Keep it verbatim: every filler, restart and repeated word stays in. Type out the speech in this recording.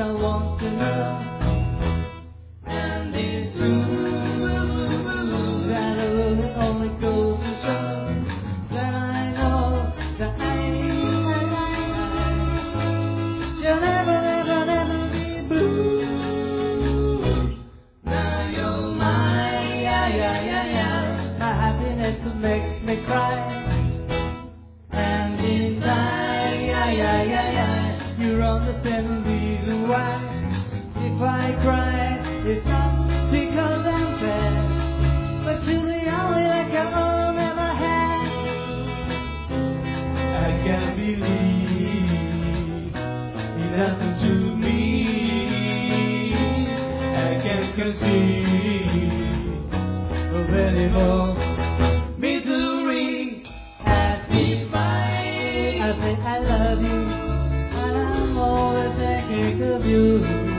I want to know. And it's true that I will only go to show that I know that I, I, I, I shall never, never, never be blue. Now you're mine, yeah, yeah, yeah, yeah. My happiness makes me cry. And in time, yeah, yeah, yeah, yeah. You're on the same reason why. If I cry, it's not because I'm bad, but you're the only like I've ever had. I can't believe you nothing to me. I can't conceive of any more misery. Happy mind. I say I love you, and I'm always thinking of you.